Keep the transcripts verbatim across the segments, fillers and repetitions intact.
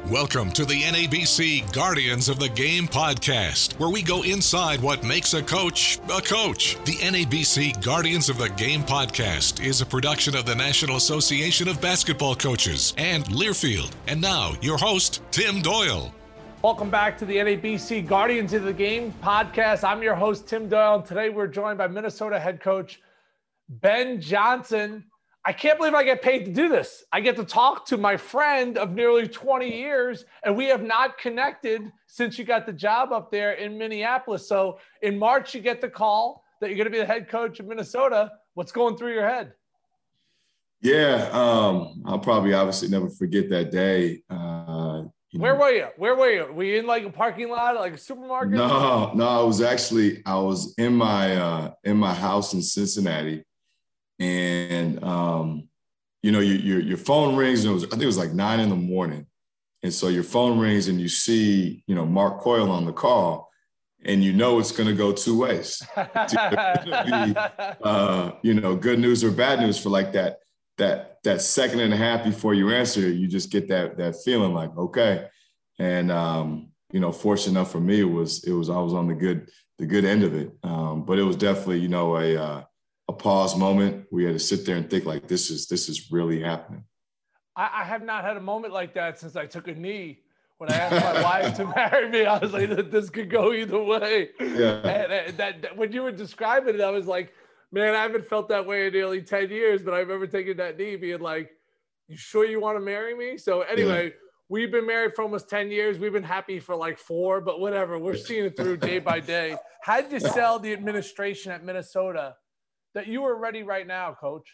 Welcome to the N A B C Guardians of the Game podcast, where we go inside what makes a coach a coach. The N A B C Guardians of the Game podcast is a production of the National Association of Basketball Coaches and Learfield. And now, your host, Tim Doyle. Welcome back to the N A B C Guardians of the Game podcast. I'm your host, Tim Doyle, and today we're joined by Minnesota head coach Ben Johnson. I can't believe I get paid to do this. I get to talk to my friend of nearly twenty years, and we have not connected since you got the job up there in Minneapolis. So in March, you get the call that you're going to be the head coach of Minnesota. What's going through your head? Yeah, um, I'll probably obviously never forget that day. Uh, you Where know. were you? Where were you? Were you in like a parking lot, like a supermarket? No, no, I was actually, I was in my, uh, in my house in Cincinnati. And, um, you know, your, your, your phone rings, and it was, I think it was like nine in the morning. And so your phone rings and you see, you know, Mark Coyle on the call, and you know it's going to go two ways. It's gonna be, uh, you know, good news or bad news for like that, that, that second and a half before you answer, you just get that, that feeling like, okay. And, um, you know, fortunate enough for me, it was, it was, I was on the good, the good end of it. Um, but it was definitely, you know, a, uh, a pause moment. We had to sit there and think like, this is, this is really happening. I, I have not had a moment like that since I took a knee. When I asked my wife to marry me, I was like, this could go either way. Yeah. And, and that, that when you were describing it, I was like, man, I haven't felt that way in nearly ten years, but I remember taking that knee being like, you sure you want to marry me? So anyway, yeah. We've been married for almost ten years. We've been happy for like four, but whatever. We're seeing it through day by day. How did you sell the administration at Minnesota that you were ready right now, Coach?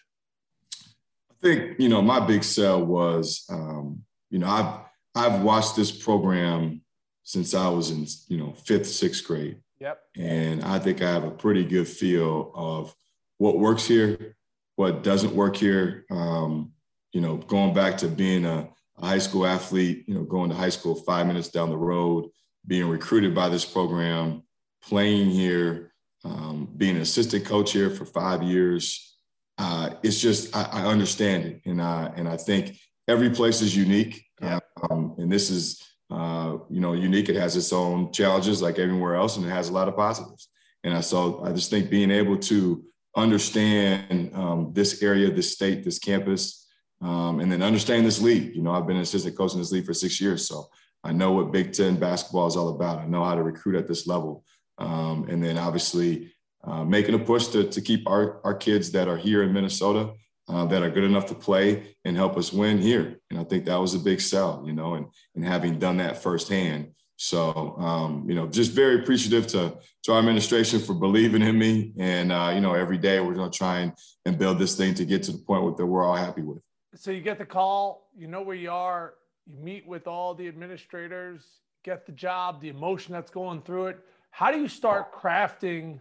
I think, you know, my big sell was, um, you know, I've, I've watched this program since I was in, you know, fifth, sixth grade. Yep. And I think I have a pretty good feel of what works here, what doesn't work here. Um, you know, going back to being a, a high school athlete, you know, going to high school five minutes down the road, being recruited by this program, playing here, Um, being an assistant coach here for five years, uh, it's just, I, I understand it. And, uh, and I think every place is unique. Yeah. Um, and this is, uh, you know, unique. It has its own challenges like everywhere else, and it has a lot of positives. And I, so I just think being able to understand um, this area, this state, this campus, um, and then understand this league. You know, I've been an assistant coach in this league for six years. So I know what Big Ten basketball is all about. I know how to recruit at this level. Um, and then obviously uh, making a push to, to keep our, our kids that are here in Minnesota uh, that are good enough to play and help us win here. And I think that was a big sell, you know, and, and having done that firsthand. So, um, you know, just very appreciative to, to our administration for believing in me. And, uh, you know, every day we're going to try and, and build this thing to get to the point that we're all happy with. So you get the call, you know where you are, you meet with all the administrators, get the job, the emotion that's going through it. How do you start crafting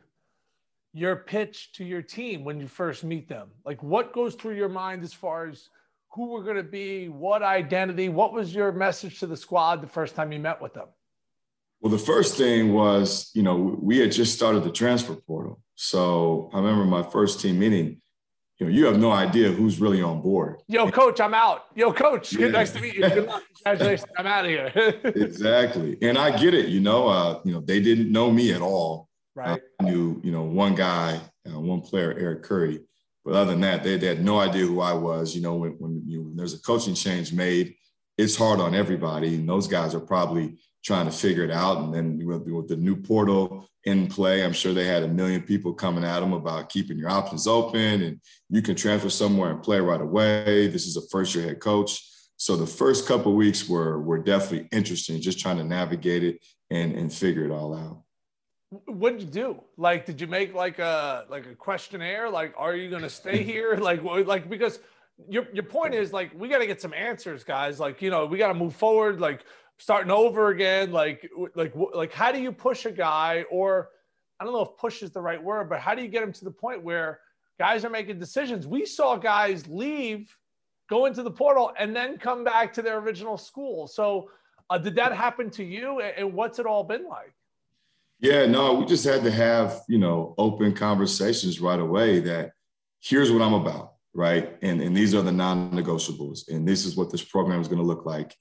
your pitch to your team when you first meet them? Like, what goes through your mind as far as who we're going to be, what identity, what was your message to the squad the first time you met with them? Well, the first thing was, you know, we had just started the transfer portal. So I remember my first team meeting, you know, you have no idea who's really on board. Yo, Coach, I'm out. Yo, Coach, yeah. Nice to meet you. Good luck. Congratulations. I'm out of here. Exactly. And I get it. You know, uh, you know, they didn't know me at all. Right. I knew, you know, one guy, uh, one player, Eric Curry. But other than that, they, they had no idea who I was. You know, when, when, you, when there's a coaching change made, it's hard on everybody. And those guys are probably trying to figure it out. And then with, with the new portal in play, I'm sure they had a million people coming at them about keeping your options open and you can transfer somewhere and play right away. This is a first-year head coach. So the first couple of weeks were, were definitely interesting, just trying to navigate it and, and figure it all out. What did you do? Like, did you make like a, like a questionnaire? Like, are you going to stay here? Like, like, because your, your point is like, we got to get some answers, guys. Like, you know, we got to move forward, like starting over again. Like, like, like, how do you push a guy, or I don't know if push is the right word, but how do you get him to the point where guys are making decisions? We saw guys leave, go into the portal, and then come back to their original school. So uh, did that happen to you? And what's it all been like? Yeah, no, we just had to have, you know, open conversations right away that here's what I'm about, right? And, and these are the non-negotiables. And this is what this program is going to look like.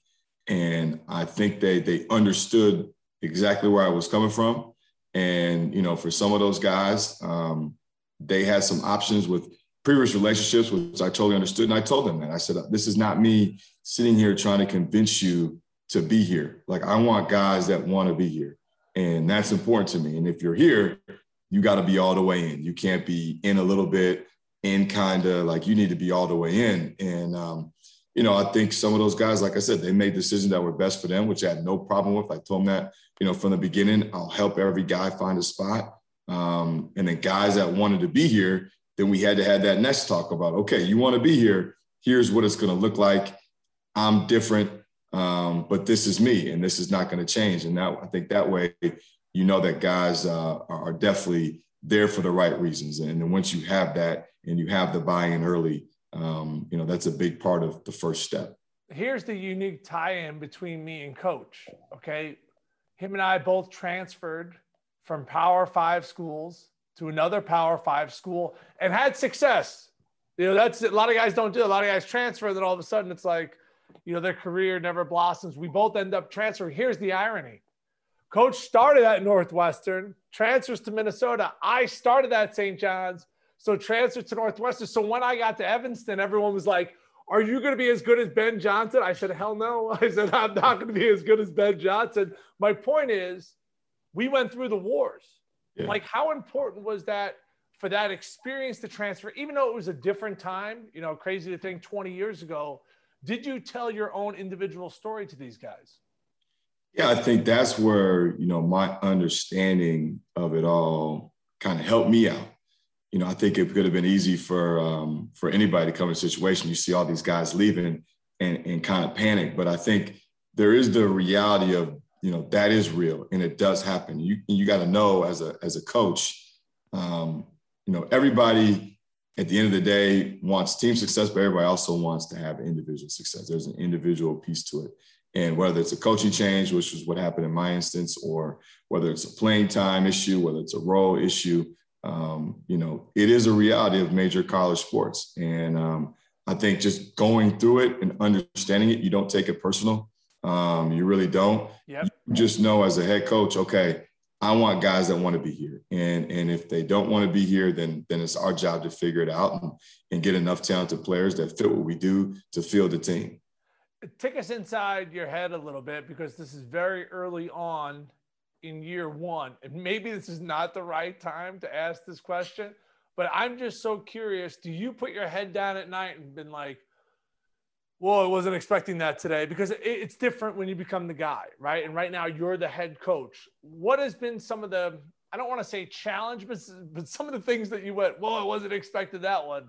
And I think they they understood exactly where I was coming from. And, you know, for some of those guys, um, they had some options with previous relationships, which I totally understood. And I told them that. I said, this is not me sitting here trying to convince you to be here. Like, I want guys that want to be here. And that's important to me. And if you're here, you got to be all the way in. You can't be in a little bit, in kind of, like, you need to be all the way in. And, um, you know, I think some of those guys, like I said, they made decisions that were best for them, which I had no problem with. I told them that, you know, from the beginning, I'll help every guy find a spot. Um, and then guys that wanted to be here, then we had to have that next talk about, okay, you want to be here. Here's what it's going to look like. I'm different, um, but this is me, and this is not going to change. And now I think that way, you know, that guys uh, are definitely there for the right reasons. And then once you have that and you have the buy-in early, um, you know, that's a big part of the first step. Here's the unique tie-in between me and Coach. Okay. Him and I both transferred from Power Five schools to another Power Five school and had success. You know, that's a lot of guys don't do. A lot of guys transfer, and then all of a sudden it's like, you know, their career never blossoms. We both end up transferring. Here's the irony. Coach started at Northwestern, transfers to Minnesota. I started at Saint John's, so transferred to Northwestern. So when I got to Evanston, everyone was like, are you going to be as good as Ben Johnson? I said, hell no. I said, I'm not going to be as good as Ben Johnson. My point is, we went through the wars. Yeah. Like, how important was that for that experience to transfer, even though it was a different time, you know, crazy to think twenty years ago, did you tell your own individual story to these guys? Yeah, I think that's where, you know, my understanding of it all kind of helped me out. You know, I think it could have been easy for um, for anybody to come in a situation. You see all these guys leaving and, and kind of panic. But I think there is the reality of, you know, that is real and it does happen. You you got to know as a as a coach, um, you know, everybody at the end of the day wants team success, but everybody also wants to have individual success. There's an individual piece to it. And whether it's a coaching change, which was what happened in my instance, or whether it's a playing time issue, whether it's a role issue, um, you know, it is a reality of major college sports. And um, I think just going through it and understanding it, you don't take it personal. Um, you really don't. Yep. You just know as a head coach, okay, I want guys that want to be here. And, and if they don't want to be here, then, then it's our job to figure it out and, and get enough talented players that fit what we do to field the team. Take us inside your head a little bit, because this is very early on in year one. And maybe this is not the right time to ask this question, but I'm just so curious. Do you put your head down at night and been like, well, I wasn't expecting that today? Because it, it's different when you become the guy, right? And right now you're the head coach. What has been some of the, I don't want to say challenge, but, but some of the things that you went, well, I wasn't expecting that one?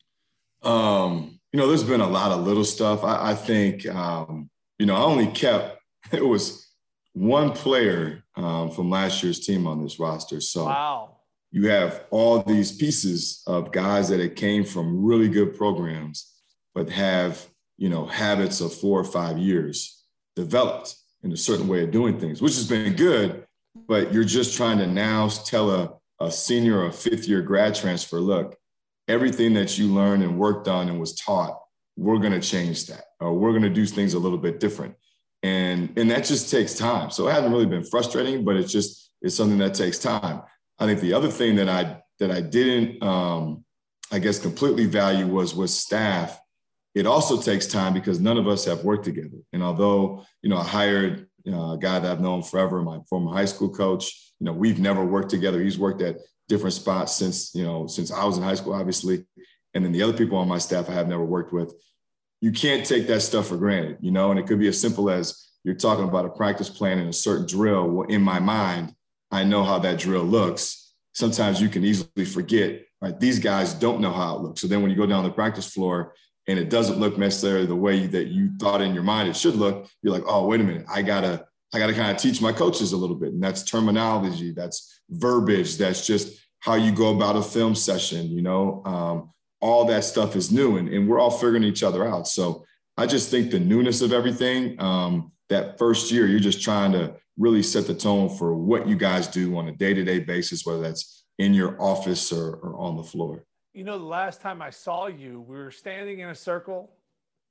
Um, you know, there's been a lot of little stuff. I, I think, um, you know, I only kept, it was one player um, from last year's team on this roster. So wow. You have all these pieces of guys that it came from really good programs, but have, you know, habits of four or five years developed in a certain way of doing things, which has been good, but you're just trying to now tell a, a senior or fifth year grad transfer, look, everything that you learned and worked on and was taught, we're going to change that, or we're going to do things a little bit different. And, and that just takes time. So it hasn't really been frustrating, but it's just, it's something that takes time. I think the other thing that I, that I didn't, um, I guess, completely value was with staff. It also takes time because none of us have worked together. And although, you know, I hired you know, a guy that I've known forever, my former high school coach, you know, we've never worked together. He's worked at different spots since, you know, since I was in high school, obviously. And then the other people on my staff I have never worked with. You can't take that stuff for granted, you know, and it could be as simple as you're talking about a practice plan and a certain drill. Well, in my mind, I know how that drill looks. Sometimes you can easily forget, right? These guys don't know how it looks. So then when you go down the practice floor and it doesn't look necessarily the way that you thought in your mind it should look, you're like, oh, wait a minute, I gotta, I gotta kind of teach my coaches a little bit. And that's terminology, that's verbiage, that's just how you go about a film session, you know, um, all that stuff is new and, and we're all figuring each other out. So I just think the newness of everything, um, that first year, you're just trying to really set the tone for what you guys do on a day-to-day basis, whether that's in your office or, or on the floor. You know, the last time I saw you, we were standing in a circle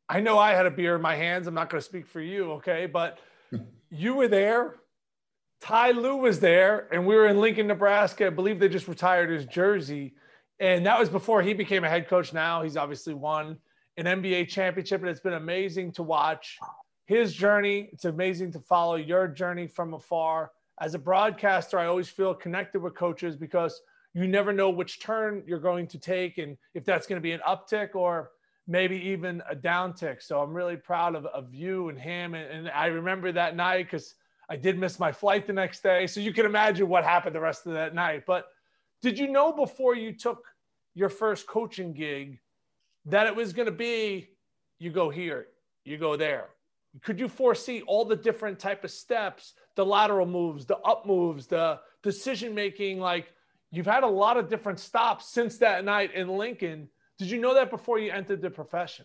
I know I had a beer in my hands. I'm not going to speak for you, okay? But you were there. Ty Lue was there, and we were in Lincoln, Nebraska. I believe they just retired his jersey. And that was before he became a head coach. Now he's obviously won an N B A championship, and it's been amazing to watch his journey. It's amazing to follow your journey from afar. As a broadcaster, I always feel connected with coaches because you never know which turn you're going to take and if that's going to be an uptick or maybe even a downtick. So I'm really proud of, of you and him. And, and I remember that night because I did miss my flight the next day. So you can imagine what happened the rest of that night. But did you know before you took your first coaching gig that it was going to be, you go here, you go there? Could you foresee all the different type of steps, the lateral moves, the up moves, the decision-making? Like, you've had a lot of different stops since that night in Lincoln. Did you know that before you entered the profession?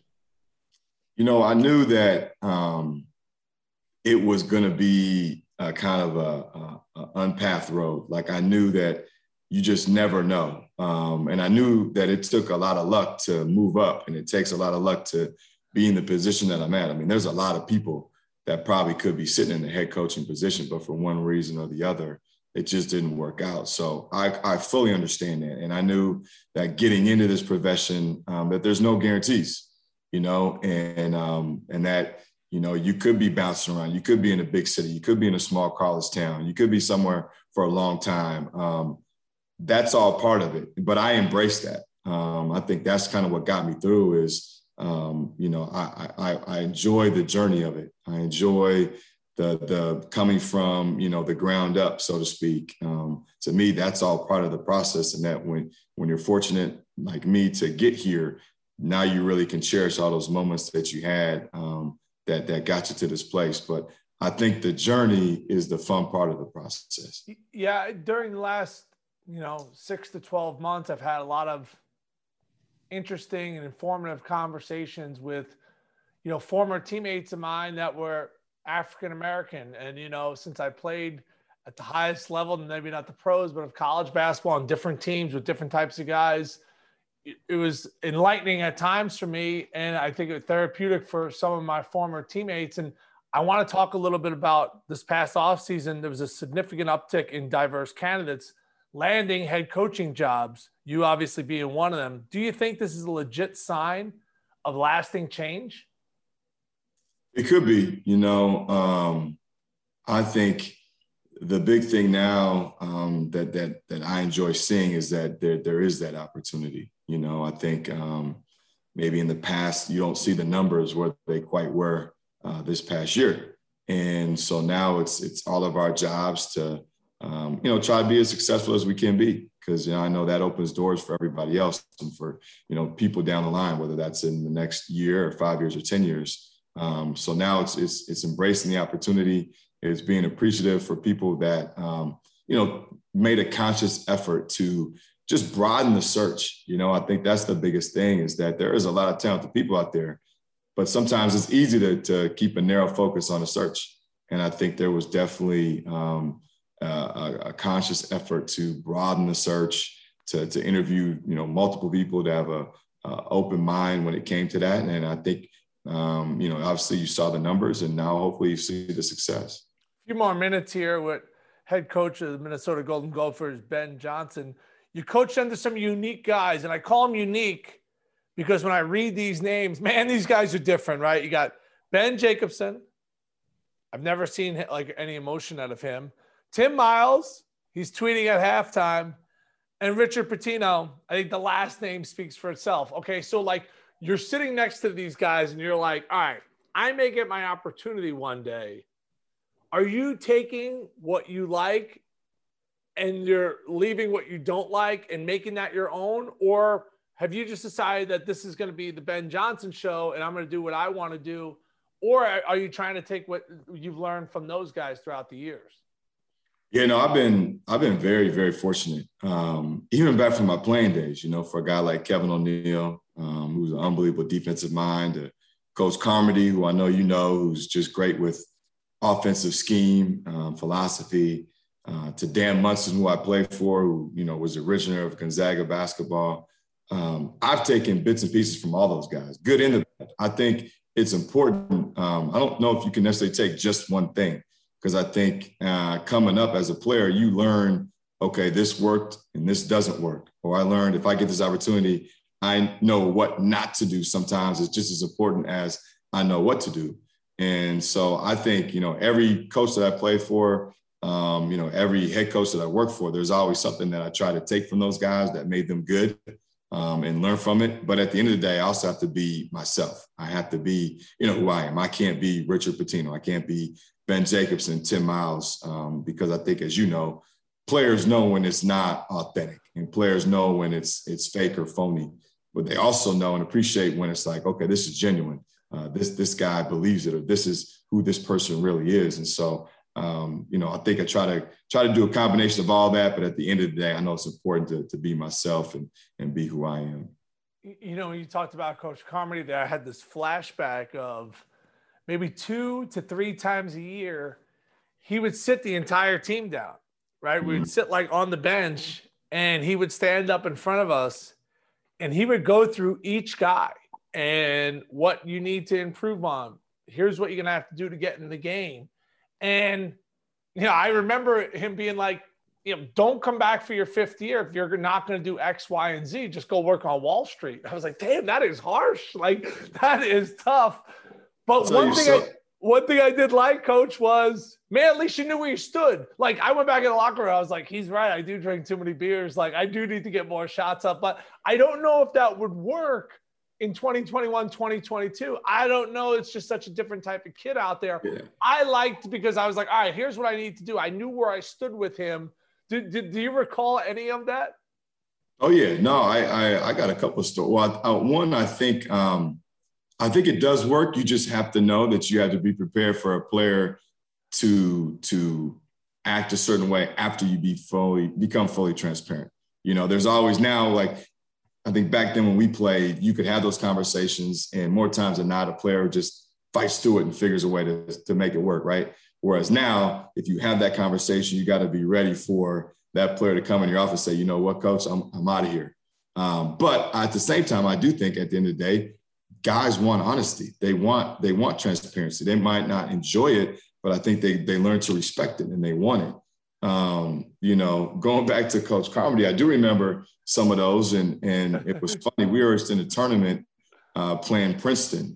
You know, I knew that um, it was going to be a kind of a, a, a unpathed road. Like, I knew that you just never know. Um, and I knew that it took a lot of luck to move up, and it takes a lot of luck to be in the position that I'm at. I mean, there's a lot of people that probably could be sitting in the head coaching position, but for one reason or the other, it just didn't work out. So I, I fully understand that. And I knew that getting into this profession, um, that there's no guarantees, you know, and, um, and that, you know, you could be bouncing around. You could be in a big city. You could be in a small college town. You could be somewhere for a long time. Um, that's all part of it. But I embrace that. Um, I think that's kind of what got me through is, Um, you know, I, I, I enjoy the journey of it. I enjoy the, the coming from, you know, the ground up, so to speak. Um, to me, that's all part of the process. And that when, when you're fortunate like me to get here, now you really can cherish all those moments that you had um, that, that got you to this place. But I think the journey is the fun part of the process. Yeah. During the last, you know, six to twelve months, I've had a lot of interesting and informative conversations with, you know, former teammates of mine that were African-American. And, you know, since I played at the highest level, maybe not the pros, but of college basketball on different teams with different types of guys, it, it was enlightening at times for me. And I think it was therapeutic for some of my former teammates. And I want to talk a little bit about this past offseason. There was a significant uptick in diverse candidates landing head coaching jobs, you obviously being one of them. Do you think this is a legit sign of lasting change? It could be, you know, um, I think the big thing now um, that, that, that I enjoy seeing is that there, there is that opportunity. You know, I think um, maybe in the past, you don't see the numbers where they quite were uh, this past year. And so now it's, it's all of our jobs to, Um, you know, try to be as successful as we can be, because, you know, I know that opens doors for everybody else and for, you know, people down the line, whether that's in the next year or five years or ten years. Um, so now it's, it's, it's embracing the opportunity. It's being appreciative for people that, um, you know, made a conscious effort to just broaden the search. You know, I think that's the biggest thing, is that there is a lot of talented people out there, but sometimes it's easy to, to keep a narrow focus on a search. And I think there was definitely, um, Uh, a, a conscious effort to broaden the search, to, to interview, you know, multiple people, to have a, a open mind when it came to that. And I think, um, you know, obviously you saw the numbers, and now hopefully you see the success. A few more minutes here with head coach of the Minnesota Golden Gophers, Ben Johnson. You coached under some unique guys, and I call them unique because when I read these names, man, these guys are different, right? You got Ben Jacobson. I've never seen like any emotion out of him. Tim Miles, he's tweeting at halftime, and Richard Pitino. I think the last name speaks for itself. Okay, so like you're sitting next to these guys and you're like, all right, I may get my opportunity one day. Are you taking what you like and you're leaving what you don't like and making that your own? Or have you just decided that this is going to be the Ben Johnson show and I'm going to do what I want to do? Or are you trying to take what you've learned from those guys throughout the years? Yeah, no, I've been I've been very, very fortunate. Um, even back from my playing days, you know, for a guy like Kevin O'Neal, um, who's an unbelievable defensive mind, to Coach Carmody, who I know you know, who's just great with offensive scheme, um, philosophy, uh, to Dan Munson, who I played for, who, you know, was the originator of Gonzaga basketball. Um, I've taken bits and pieces from all those guys, good and bad. I think it's important. Um, I don't know if you can necessarily take just one thing, because I think uh, coming up as a player, you learn, okay, this worked and this doesn't work. Or I learned if I get this opportunity, I know what not to do. Sometimes it's just as important as I know what to do. And so I think, you know, every coach that I play for, um, you know, every head coach that I work for, there's always something that I try to take from those guys that made them good, um, and learn from it. But at the end of the day, I also have to be myself. I have to be, you know, who I am. I can't be Richard Pitino. I can't be Ben Jacobson, Tim Miles, um, because I think, as you know, players know when it's not authentic, and players know when it's it's fake or phony. But they also know and appreciate when it's like, okay, this is genuine. Uh, this this guy believes it, or this is who this person really is. And so, um, you know, I think I try to try to do a combination of all that. But at the end of the day, I know it's important to, to be myself and and be who I am. You know, when you talked about Coach Carmody there, I had this flashback of maybe two to three times a year, he would sit the entire team down, right? Mm-hmm. We would sit like on the bench, and he would stand up in front of us, and he would go through each guy and what you need to improve on. Here's what you're going to have to do to get in the game. And, you know, I remember him being like, you know, don't come back for your fifth year if you're not going to do X, Y, and Z. Just go work on Wall Street. I was like, damn, that is harsh. Like, that is tough. But so one thing, so- I, one thing I did like, Coach, was, man, at least you knew where you stood. Like, I went back in the locker room. I was like, he's right. I do drink too many beers. Like, I do need to get more shots up. But I don't know if that would work in twenty twenty-one, twenty twenty-two. I don't know. It's just such a different type of kid out there. Yeah. I liked, because I was like, all right, here's what I need to do. I knew where I stood with him. Do, do, do you recall any of that? Oh, yeah. No, I I, I got a couple of stories. Well, I, I, one, I think um, I think it does work. You just have to know that you have to be prepared for a player to to act a certain way after you be fully become fully transparent. You know, there's always now, like, I think back then when we played, you could have those conversations, and more times than not, a player just fights through it and figures a way to, to make it work, right? Whereas now, if you have that conversation, you got to be ready for that player to come in your office and say, you know what, coach, I'm, I'm out of here. Um, but at the same time, I do think at the end of the day, guys want honesty. They want they want transparency. They might not enjoy it, but I think they they learn to respect it and they want it. Um, you know, going back to Coach Carmody, I do remember some of those, and and it was funny. We were in a tournament uh, playing Princeton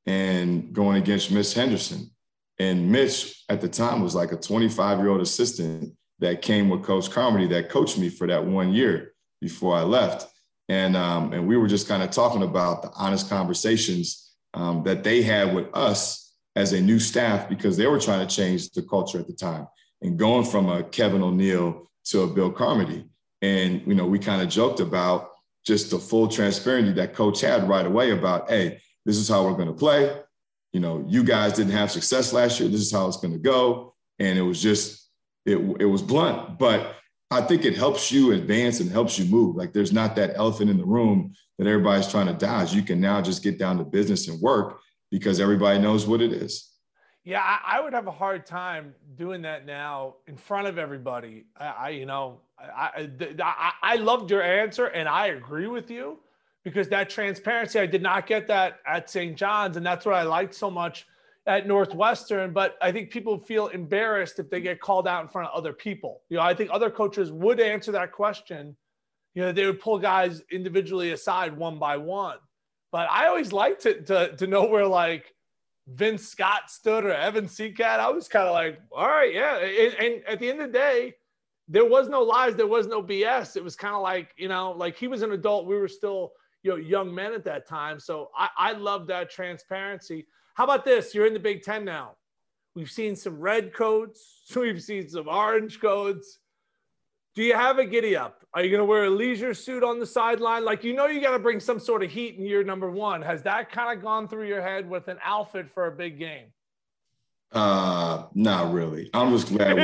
and going against Miss Henderson, and Mitch at the time was like a twenty-five-year-old assistant that came with Coach Carmody that coached me for that one year before I left, and um, and we were just kind of talking about the honest conversations um, that they had with us as a new staff, because they were trying to change the culture at the time. And going from a Kevin O'Neill to a Bill Carmody. And, you know, we kind of joked about just the full transparency that coach had right away about, hey, this is how we're going to play. You know, you guys didn't have success last year. This is how it's going to go. And it was just, it, it was blunt. But I think it helps you advance and helps you move. Like, there's not that elephant in the room that everybody's trying to dodge. You can now just get down to business and work because everybody knows what it is. Yeah, I, I would have a hard time doing that now in front of everybody. I, I you know, I, I, I loved your answer, and I agree with you, because that transparency, I did not get that at Saint John's, and that's what I liked so much at Northwestern. But I think people feel embarrassed if they get called out in front of other people. You know, I think other coaches would answer that question. You know, they would pull guys individually aside one by one. But I always liked to to, to know where, like, Vince Scott stood or Evan Seacat. I was kind of like, all right, yeah. And, and at the end of the day, there was no lies. There was no B S. It was kind of like, you know, like, he was an adult. We were still, you know, young men at that time. So I, I love that transparency. How about this? You're in the Big Ten now. We've seen some red coats. We've seen some orange coats. Do you have a giddy up? Are you going to wear a leisure suit on the sideline? Like, you know, you got to bring some sort of heat in year number one. Has that kind of gone through your head with an outfit for a big game? Uh, not really. I'm just glad.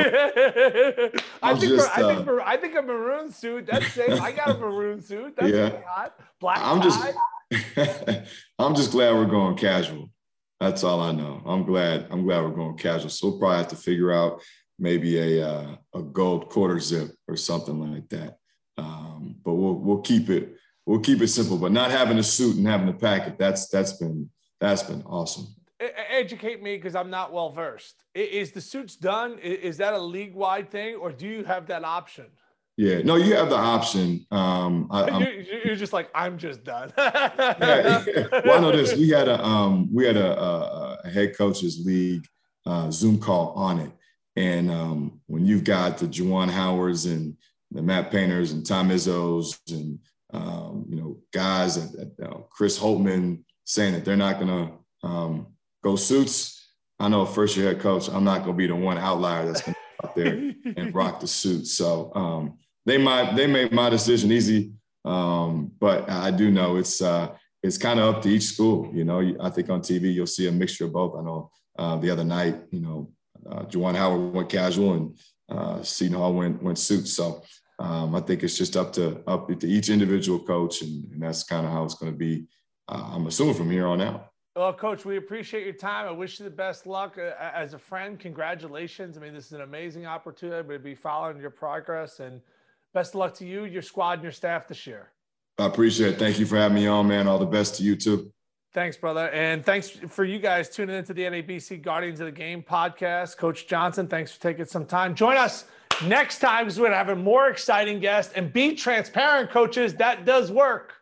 I think just, for, I think uh, for, I think a maroon suit. That's safe. I got a maroon suit. That's yeah. pretty hot. Black I'm tie. just. I'm just glad we're going casual. That's all I know. I'm glad. I'm glad we're going casual. So we'll probably have to figure out maybe a uh, a gold quarter zip or something like that. Um, but we'll we'll keep it we'll keep it simple. But not having a suit and having a packet, that's that's been that's been awesome. Educate me because I'm not well versed. Is the suits done? Is that a league wide thing, or do you have that option? Yeah, no, you have the option. Um, I, you're, you're just like, I'm just done. yeah. Well, I know this. We had a um, we had a, a, a head coaches league uh, Zoom call on it, and um, when you've got the Juwan Howards and the Matt Painters and Tom Izzos and um, you know guys, and uh, Chris Holtman saying that they're not going to um, go suits. I know, first year head coach, I'm not going to be the one outlier that's going to go out there and rock the suit. So. Um, They might they made my decision easy, um, but I do know it's uh, it's kind of up to each school. You know, I think on T V you'll see a mixture of both. I know uh, the other night, you know, uh, Juwan Howard went casual and uh, Seton Hall went went suits. So um, I think it's just up to up to each individual coach, and, and that's kind of how it's going to be. Uh, I'm assuming from here on out. Well, Coach, we appreciate your time. I wish you the best luck. Uh, as a friend, congratulations. I mean, this is an amazing opportunity to be following your progress, and best of luck to you, your squad, and your staff this year. I appreciate it. Thank you for having me on, man. All the best to you, too. Thanks, brother. And thanks for you guys tuning into the N A B C Guardians of the Game podcast. Coach Johnson, thanks for taking some time. Join us next time because we're going to have a more exciting guest. And be transparent, coaches. That does work.